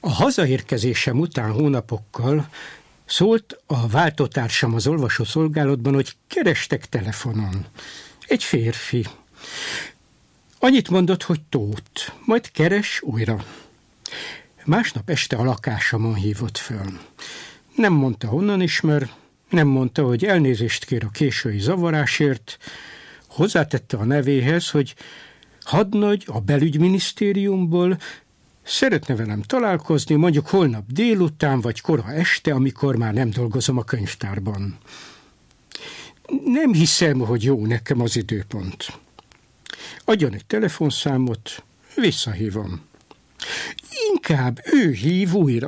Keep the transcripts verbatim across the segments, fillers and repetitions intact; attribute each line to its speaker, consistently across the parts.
Speaker 1: A hazaérkezésem után hónapokkal szólt a váltótársam az olvasószolgálatban, hogy kerestek telefonon. Egy férfi. Annyit mondott, hogy Tóth, majd keres újra. Másnap este a lakásomon hívott föl. Nem mondta, honnan ismer, nem mondta, hogy elnézést kér a késői zavarásért, hozzátette a nevéhez, hogy hadnagy a belügyminisztériumból szeretne velem találkozni, mondjuk holnap délután vagy kora este, amikor már nem dolgozom a könyvtárban. Nem hiszem, hogy jó nekem az időpont. Adjon egy telefonszámot, visszahívom. Inkább ő hív újra.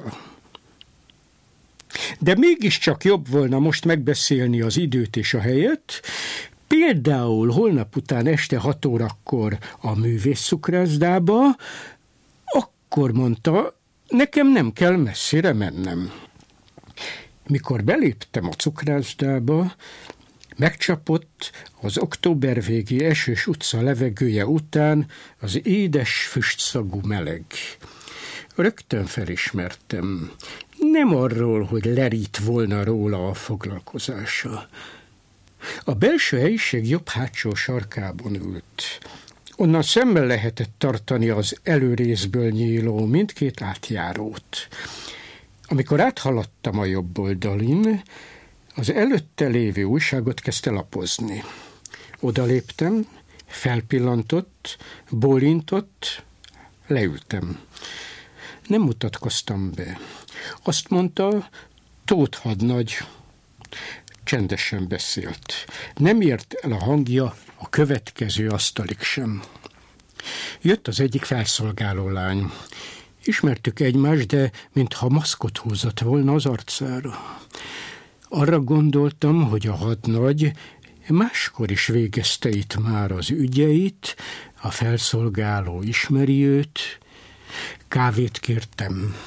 Speaker 1: De mégiscsak jobb volna most megbeszélni az időt és a helyet, például holnap után este hat órakor a művészcukrászdába, akkor mondta, nekem nem kell messzire mennem. Mikor beléptem a cukrászdába, megcsapott az októbervégi esős utca levegője után az édes füstszagú meleg. Rögtön felismertem. Nem arról, hogy lerít volna róla a foglalkozása. A belső helyiség jobb hátsó sarkában ült. Onnan szemmel lehetett tartani az előrészből nyíló mindkét átjárót. Amikor áthaladtam a jobb oldalin, az előtte lévő újságot kezdte lapozni. Odaléptem, felpillantott, bólintott, leültem. Nem mutatkoztam be. Azt mondta, Tóth hadnagy. Csendesen beszélt. Nem ért el a hangja a következő asztalig sem. Jött az egyik felszolgáló lány. Ismertük egymást, de mintha maszkot húzott volna az arcára. Arra gondoltam, hogy a hadnagy máskor is végezte itt már az ügyeit, a felszolgáló ismeri őt. Kávét kértem.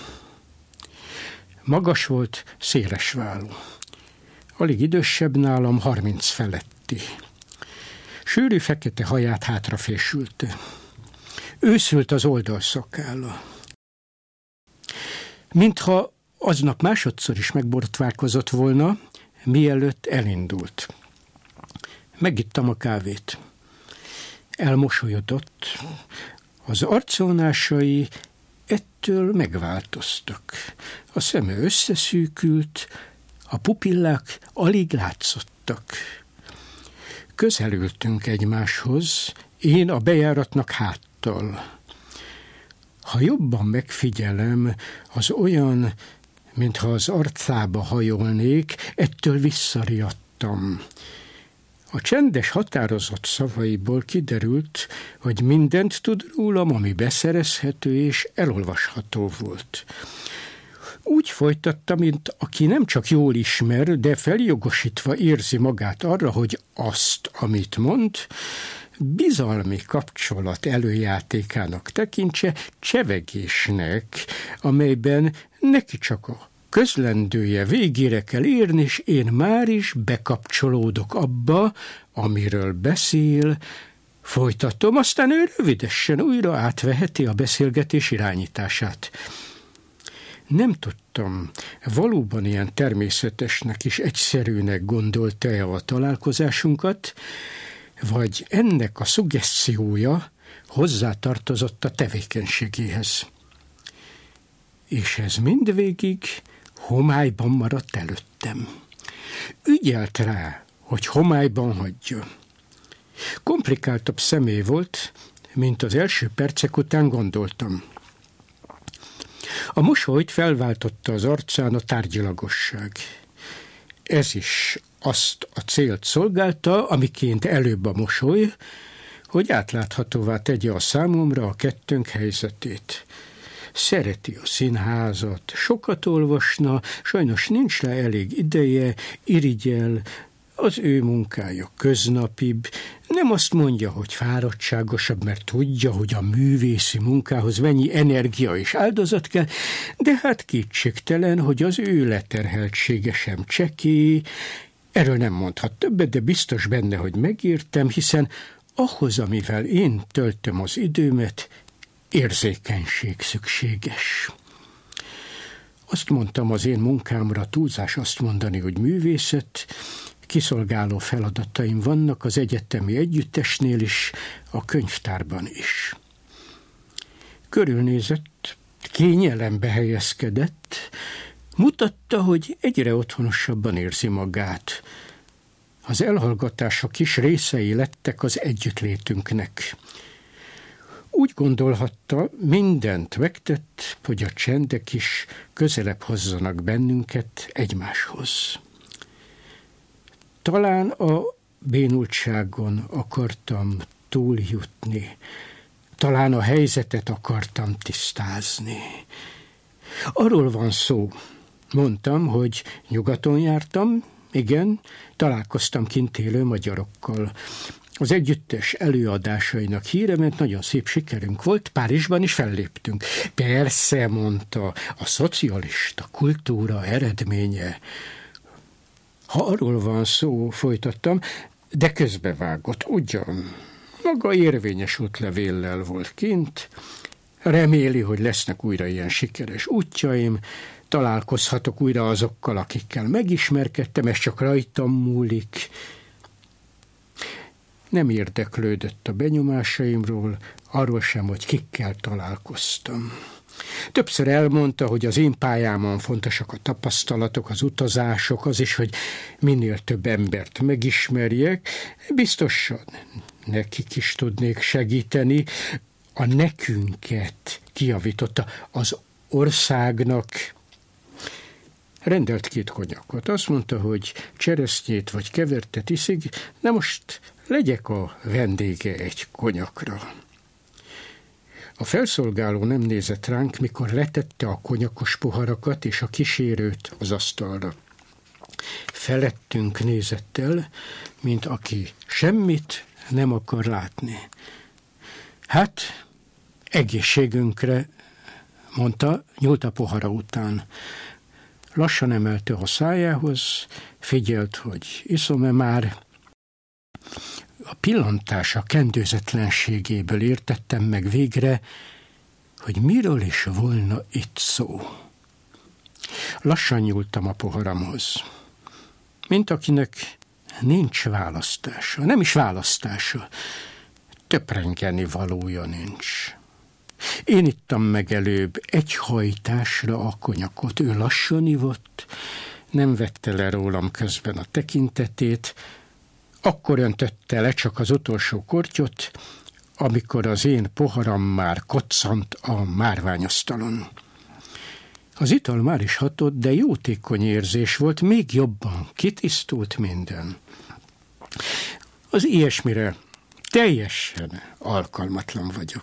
Speaker 1: Magas volt, széles vállú. Alig idősebb nálam, harminc feletti. Sűrű fekete haját hátrafésülte. Őszült az oldalszakálla. Mintha aznap másodszor is megborotválkozott volna, mielőtt elindult. Megittam a kávét. Elmosolyodott. Az arcvonásai ettől megváltoztak. A szeme összeszűkült, a pupillák alig látszottak. Közelültünk egymáshoz, én a bejáratnak háttal. Ha jobban megfigyelem, az olyan, mintha az arcába hajolnék, ettől visszariadtam. A csendes, határozott szavaiból kiderült, hogy mindent tud rólam, ami beszerezhető és elolvasható volt. Úgy folytatta, mint aki nem csak jól ismer, de feljogosítva érzi magát arra, hogy azt, amit mond, bizalmi kapcsolat előjátékának tekintse, csevegésnek, amelyben neki csak a közlendője végére kell érni, és én már is bekapcsolódok abba, amiről beszél, folytatom, aztán ő rövidesen újra átveheti a beszélgetés irányítását. Nem tudtam, valóban ilyen természetesnek és egyszerűnek gondolta-e a találkozásunkat, vagy ennek a szuggeszciója hozzátartozott a tevékenységéhez. És ez mindvégig homályban maradt előttem. Ügyelt rá, hogy homályban hagyja. Komplikáltabb személy volt, mint az első percek után gondoltam. A mosolyt felváltotta az arcán a tárgyilagosság. Ez is azt a célt szolgálta, amiként előbb a mosoly, hogy átláthatóvá tegye a számomra a kettőnk helyzetét. Szereti a színházat, sokat olvasna, sajnos nincs rá elég ideje, irigyel, az ő munkája köznapibb, nem azt mondja, hogy fáradtságosabb, mert tudja, hogy a művészi munkához mennyi energia és áldozat kell, de hát kétségtelen, hogy az ő leterheltsége sem csekély. Erről nem mondhat többet, de biztos benne, hogy megértem, hiszen ahhoz, amivel én töltöm az időmet, érzékenység szükséges. Azt mondtam, az én munkámra túlzás azt mondani, hogy művészet, kiszolgáló feladataim vannak az egyetemi együttesnél is, a könyvtárban is. Körülnézett, kényelembe helyezkedett, mutatta, hogy egyre otthonosabban érzi magát. Az elhallgatások is részei lettek az együttlétünknek. Úgy gondolhatta, mindent megtett, hogy a csendek is közelebb hozzanak bennünket egymáshoz. Talán a bénultságon akartam túljutni, talán a helyzetet akartam tisztázni. Arról van szó, mondtam, hogy nyugaton jártam, igen, találkoztam kint élő magyarokkal. Az együttes előadásainak híre ment, nagyon szép sikerünk volt, Párizsban is felléptünk. Persze, mondta, a szocialista kultúra eredménye. Ha arról van szó, folytattam, de közbevágott, ugyan. Maga érvényes útlevéllel volt kint, reméli, hogy lesznek újra ilyen sikeres útjaim, találkozhatok újra azokkal, akikkel megismerkedtem, ez csak rajtam múlik. Nem érdeklődött a benyomásaimról, arról sem, hogy kikkel találkoztam. Többször elmondta, hogy az én pályámon fontosak a tapasztalatok, az utazások, az is, hogy minél több embert megismerjek. Biztosan nekik is tudnék segíteni. A nekünket kijavította, az országnak. Rendelt két konyakot. Azt mondta, hogy cseresznyét vagy kevertet iszik, de most legyek a vendége egy konyakra. A felszolgáló nem nézett ránk, mikor letette a konyakos poharakat és a kísérőt az asztalra. Felettünk nézett el, mint aki semmit nem akar látni. Hát, egészségünkre, mondta, nyúlt a pohara után. Lassan emelte a szájához, figyelt, hogy iszom-e már. A pillantása kendőzetlenségéből értettem meg végre, hogy miről is volna itt szó. Lassan nyúltam a poharamhoz. Mint akinek nincs választása, nem is választása, töprengeni valója nincs. Én ittam meg előbb egy hajtásra a konyakot, ő lassan ivott, nem vette le rólam közben a tekintetét, akkor öntötte le csak az utolsó kortyot, amikor az én poharam már koccant a márványasztalon. Az ital már is hatott, de jótékony érzés volt, még jobban kitisztult minden. Az ilyesmire teljesen alkalmatlan vagyok.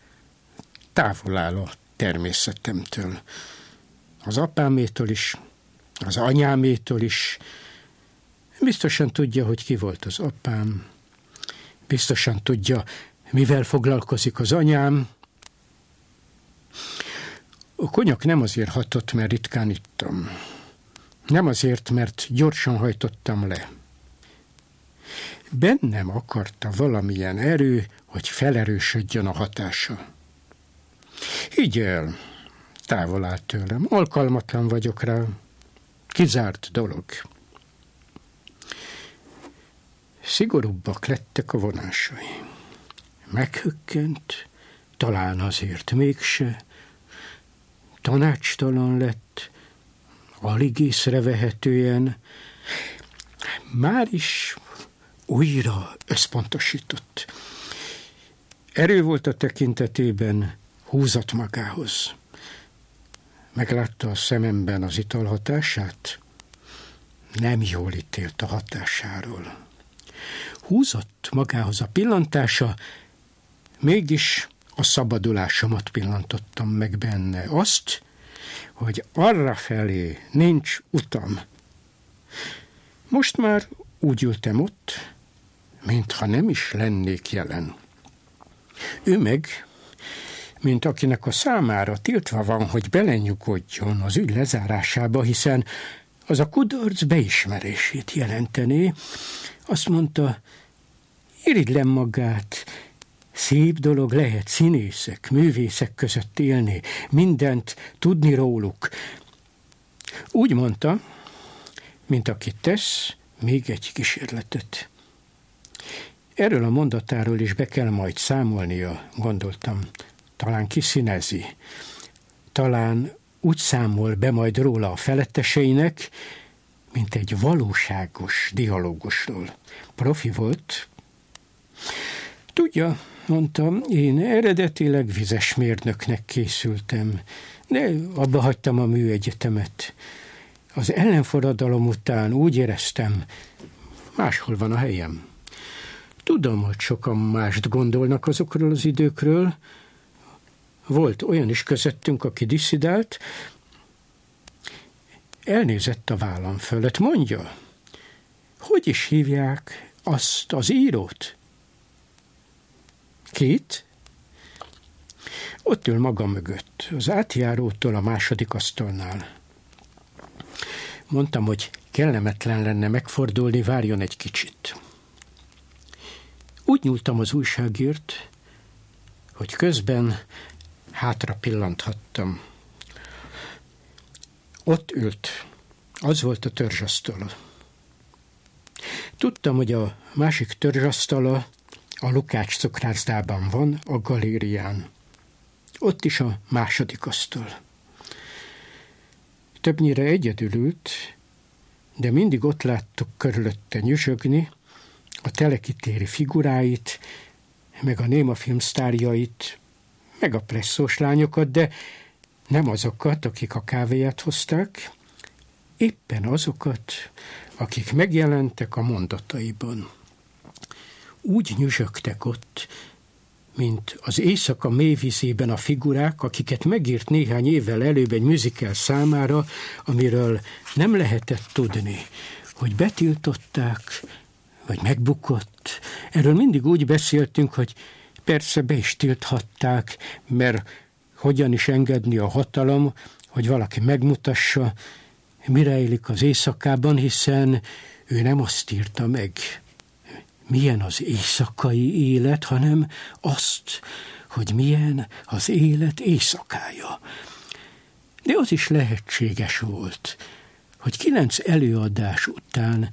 Speaker 1: Távol áll a természetemtől. Az apámétól is, az anyámétól is. Biztosan tudja, hogy ki volt az apám. Biztosan tudja, mivel foglalkozik az anyám. A konyak nem azért hatott, mert ritkán ittam. Nem azért, mert gyorsan hajtottam le. Bennem akarta valamilyen erő, hogy felerősödjön a hatása. Higgy el, távol állt tőlem, alkalmatlan vagyok rá, kizárt dolog. Szigorúbbak lettek a vonásai. Meghökkent, talán azért mégse, tanácstalan lett, alig észrevehetően, már is újra összpontosított. Erő volt a tekintetében, húzott magához. Meglátta a szememben az ital hatását? Nem jól ítélt a hatásáról. Húzott magához a pillantása, mégis a szabadulásomat pillantottam meg benne. Azt, hogy arrafelé nincs utam. Most már úgy ültem ott, mintha nem is lennék jelen. Ő meg, mint akinek a számára tiltva van, hogy belenyugodjon az ügy lezárásába, hiszen az a kudarc beismerését jelentené, azt mondta, irigylem magát, szép dolog lehet színészek, művészek között élni, mindent tudni róluk, Úgy mondta, mint aki tesz még egy kísérletet. Erről a mondatáról is be kell majd számolnia, gondoltam. Talán kiszínezi. Talán úgy számol be majd róla a feletteseinek, mint egy valóságos dialógusról. Profi volt. Tudja, mondtam, én eredetileg vizes mérnöknek készültem, de abba hagytam a műegyetemet. Az ellenforradalom után úgy éreztem, máshol van a helyem. Tudom, hogy sokan mást gondolnak azokról az időkről. Volt olyan is közöttünk, aki disszidált. Elnézett a vállam fölött. Mondja, hogy is hívják azt az írót? Kit? Ott ül maga mögött, az átjárótól a második asztalnál. Mondtam, hogy kellemetlen lenne megfordulni, várjon egy kicsit. Úgy nyúltam az újságért, hogy közben hátra pillanthattam. Ott ült, az volt a törzsasztala. Tudtam, hogy a másik törzsasztala a Lukács cukrászdában van, a galérián. Ott is a második asztal. Többnyire egyedül ült, de mindig ott láttuk körülötte nyüzsögni a telekitéri figuráit, meg a néma filmsztárjait, meg a presszós lányokat, de nem azokat, akik a kávéját hozták, éppen azokat, akik megjelentek a mondataiban. Úgy nyüzsögtek ott, mint az éjszaka mélyvízében a figurák, akiket megírt néhány évvel előbb egy musical számára, amiről nem lehetett tudni, hogy betiltották, vagy megbukott. Erről mindig úgy beszéltünk, hogy persze be is tilthatták, mert hogyan is engedni a hatalom, hogy valaki megmutassa, mi rejlik az éjszakában, hiszen ő nem azt írta meg, milyen az éjszakai élet, hanem azt, hogy milyen az élet éjszakája. De az is lehetséges volt, hogy kilenc előadás után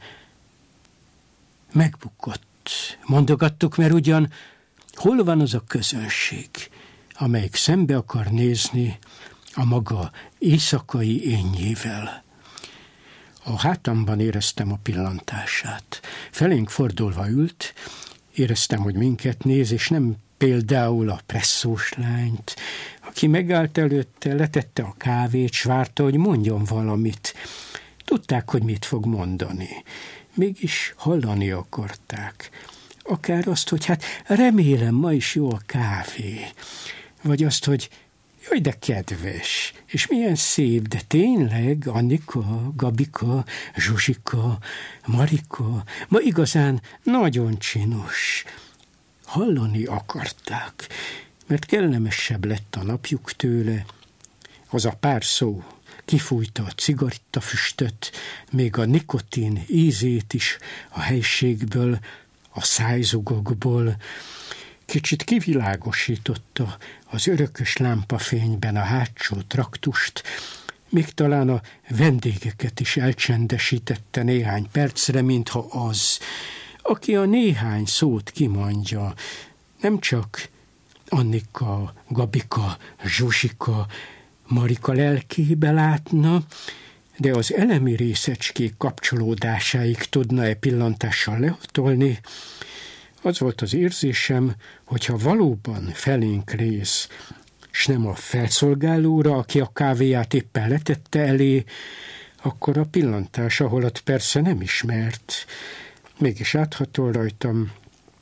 Speaker 1: megbukott. Mondogattuk, mert ugyan hol van az a közönség, amelyik szembe akar nézni a maga éjszakai énjével. A hátamban éreztem a pillantását. Felénk fordulva ült, éreztem, hogy minket néz, és nem például a presszós lányt, aki megállt előtte, letette a kávét, s várta, hogy mondjon valamit. Tudták, hogy mit fog mondani. Mégis hallani akarták. Akár azt, hogy hát remélem, ma is jó a kávé. Vagy azt, hogy jaj, de kedves, és milyen szép, de tényleg Annika, Gabika, Zsuzsika, Marika, ma igazán nagyon csinos. Hallani akarták, mert kellemesebb lett a napjuk tőle. Az a pár szó kifújta a cigarettafüstöt, még a nikotin ízét is a helységből, a szájzugokból. Kicsit kivilágosította az örökös lámpafényben a hátsó traktust, még talán a vendégeket is elcsendesítette néhány percre, mintha az, aki a néhány szót kimondja, nem csak Annika, Gabika, Zsuzsika, Marika lelkébe látna, de az elemi részecskék kapcsolódásáig tudna-e pillantással lehatolni. Az volt az érzésem, hogyha valóban felénk rész, s nem a felszolgálóra, aki a kávéját éppen letette elé, akkor a pillantása holott persze nem ismert. Mégis áthatol rajtam.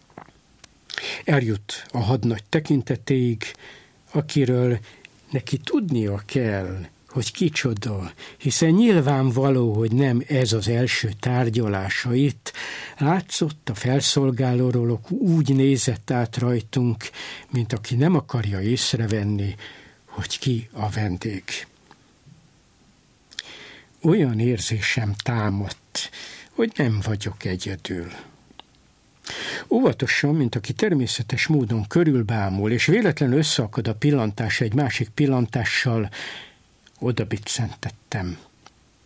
Speaker 1: Eljut a hadnagy tekintetéig, akiről neki tudnia kell, hogy kicsoda, hiszen nyilvánvaló, hogy nem ez az első tárgyalása itt. Látszott, a felszolgálóról úgy nézett át rajtunk, mint aki nem akarja észrevenni, hogy ki a vendég. Olyan érzésem támadt, hogy nem vagyok egyedül. Óvatosan, mint aki természetes módon körülbámul, és véletlenül összeakad a pillantás egy másik pillantással, oda biccentettem.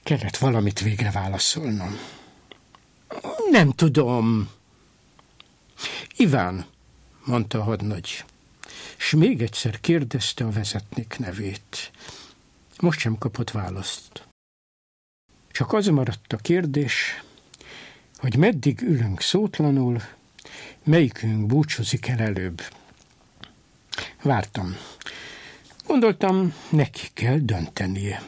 Speaker 1: Kellett valamit végre válaszolnom. Nem tudom. Iván, mondta a hadnagy, s még egyszer kérdezte a vezetnék nevét. Most sem kapott választ. Csak az maradt a kérdés, hogy meddig ülünk szótlanul, melyikünk búcsúzik el előbb. Vártam. Gondoltam, neki kell döntenie.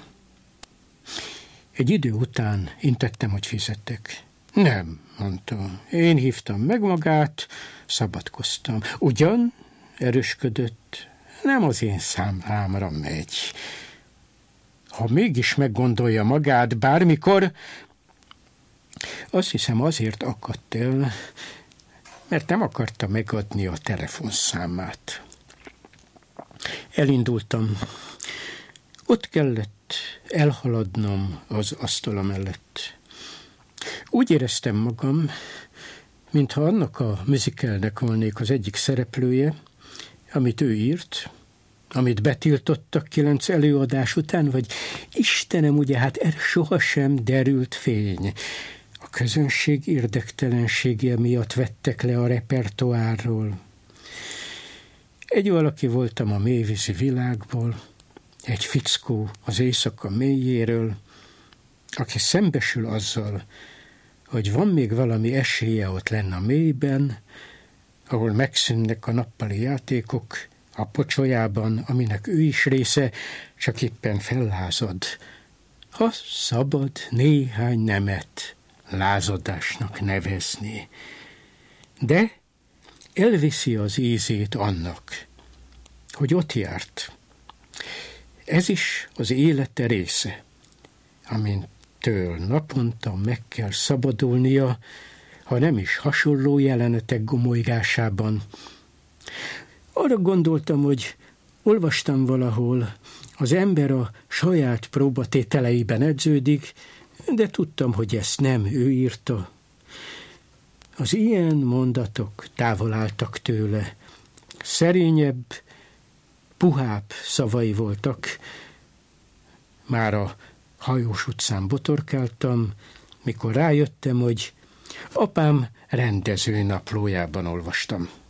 Speaker 1: Egy idő után intettem, hogy fizettek. Nem, mondta. Én hívtam meg magát, szabadkoztam. Ugyan, erősködött, nem az én számlámra megy. Ha mégis meggondolja magát bármikor, azt hiszem azért akadt el, mert nem akarta megadni a telefonszámát. Elindultam. Ott kellett elhaladnom az asztala mellett. Úgy éreztem magam, mintha annak a musicalnek volnék az egyik szereplője, amit ő írt, amit betiltottak kilenc előadás után, vagy Istenem, ugye, hát erre sohasem derült fény. A közönség érdektelensége miatt vettek le a repertoárról. Egy valaki voltam a mélyvízi világból, egy fickó az éjszaka mélyéről, aki szembesül azzal, hogy van még valami esélye ott lenne a mélyben, ahol megszűnnek a nappali játékok, a pocsolyában, aminek ő is része, csak éppen fellázad. Ha szabad néhány nemet lázadásnak nevezni. De elviszi az ízét annak, hogy ott járt. Ez is az élete része, amintől naponta meg kell szabadulnia, ha nem is hasonló jelenetek gomolygásában. Arra gondoltam, hogy olvastam valahol, az ember a saját próbatételeiben edződik, de tudtam, hogy ezt nem ő írta. Az ilyen mondatok távol álltak tőle. Szerényebb, puhább szavai voltak. Már a Hajós utcán botorkáltam, mikor rájöttem, hogy apám rendező naplójában olvastam.